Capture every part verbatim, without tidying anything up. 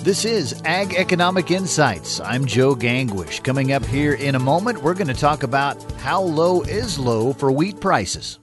This is Ag Economic Insights. I'm Joe Gangwish. Coming up here in a moment, we're going to talk about how low is low for wheat prices.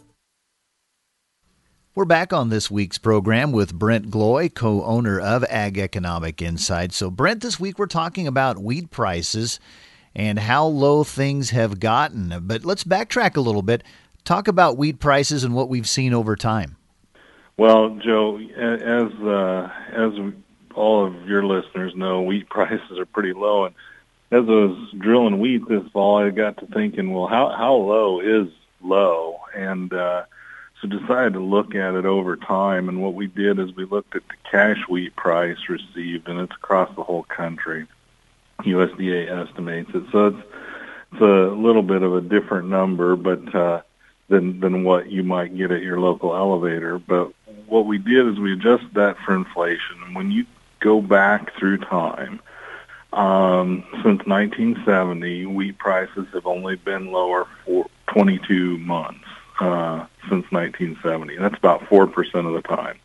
We're back on this week's program with Brent Gloy, co-owner of Ag Economic Insights. So, Brent, this week we're talking about wheat prices and how low things have gotten. But let's backtrack a little bit. Talk about wheat prices and what we've seen over time. Well, Joe, as uh, as all of your listeners know, wheat prices are pretty low. And as I was drilling wheat this fall, I got to thinking, well, how how low is low? And uh, so decided to look at it over time. And what we did is we looked at the cash wheat price received, and it's across the whole country. U S D A estimates it. So it's, it's a little bit of a different number, but uh, than than what you might get at your local elevator. But what we did is we adjusted that for inflation. And when you go back through time, um, since nineteen seventy, wheat prices have only been lower for twenty-two months uh, since nineteen seventy. That's about four percent of the time.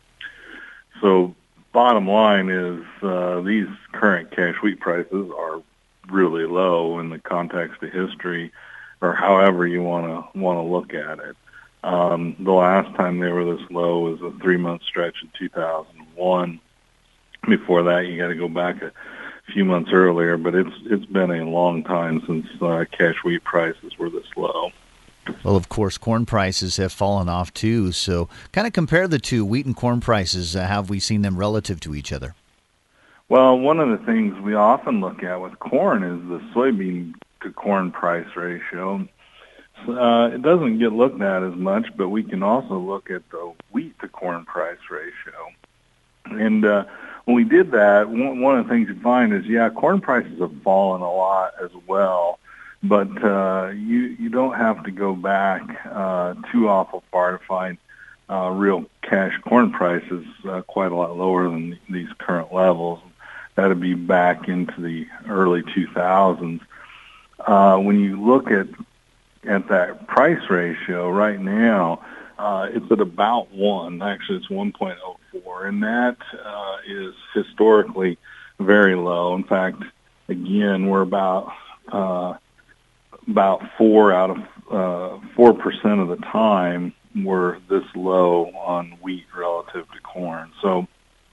So bottom line is uh, these current cash wheat prices are really low in the context of history, or however you want to want to look at it. Um, the last time they were this low was a three-month stretch in two thousand one. Before that, you got to go back a few months earlier, but it's it's been a long time since uh, cash wheat prices were this low. Well, of course, corn prices have fallen off too. So, kind of compare the two, wheat and corn prices. Uh, how have we seen them relative to each other? Well, one of the things we often look at with corn is the soybean to corn price ratio. Uh, it doesn't get looked at as much, but we can also look at the wheat to corn price ratio. And uh, when we did that, one, one of the things you find is, yeah, corn prices have fallen a lot as well, but uh, you you don't have to go back uh, too awful far to find uh, real cash corn prices uh, quite a lot lower than these current levels. That would be back into the early two thousands. Uh, when you look at at that price ratio right now, uh, it's at about one. Actually, it's one point oh four, and that uh, is historically very low. In fact, again, we're about uh, about four out of uh, four percent of the time we're this low on wheat relative to corn. So,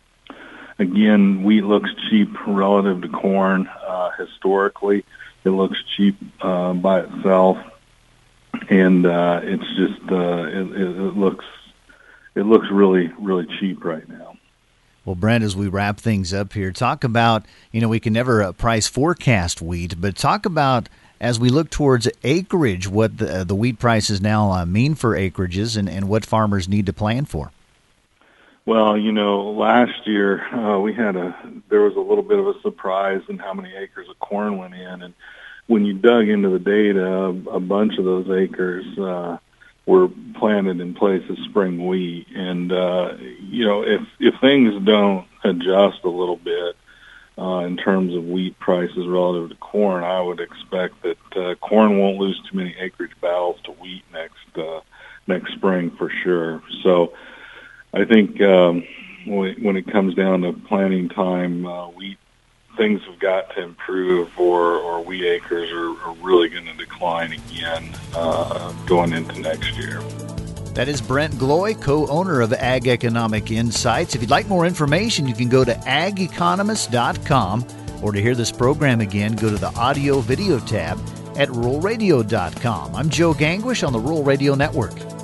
again, wheat looks cheap relative to corn. Uh, historically, it looks cheap uh, by itself. And uh, it's just uh, it, it looks it looks really really cheap right now. Well, Brent, as we wrap things up here, talk about, you know, we can never uh, price forecast wheat, but talk about, as we look towards acreage, what the, uh, the wheat prices now uh, mean for acreages and, and what farmers need to plan for. Well, you know, last year uh, we had a there was a little bit of a surprise in how many acres of corn went in, and when you dug into the data, a bunch of those acres uh, were planted in place of spring wheat. And, uh, you know, if, if things don't adjust a little bit uh, in terms of wheat prices relative to corn, I would expect that uh, corn won't lose too many acreage battles to wheat next uh, next spring for sure. So I think um, when, when it comes down to planting time, uh, wheat things have got to improve, or, or wheat acres are, are really going to decline again uh, going into next year. That is Brent Gloy, co-owner of Ag Economic Insights. If you'd like more information, you can go to ag economist dot com, or to hear this program again, go to the audio video tab at rural radio dot com. I'm Joe Gangwish on the Rural Radio Network.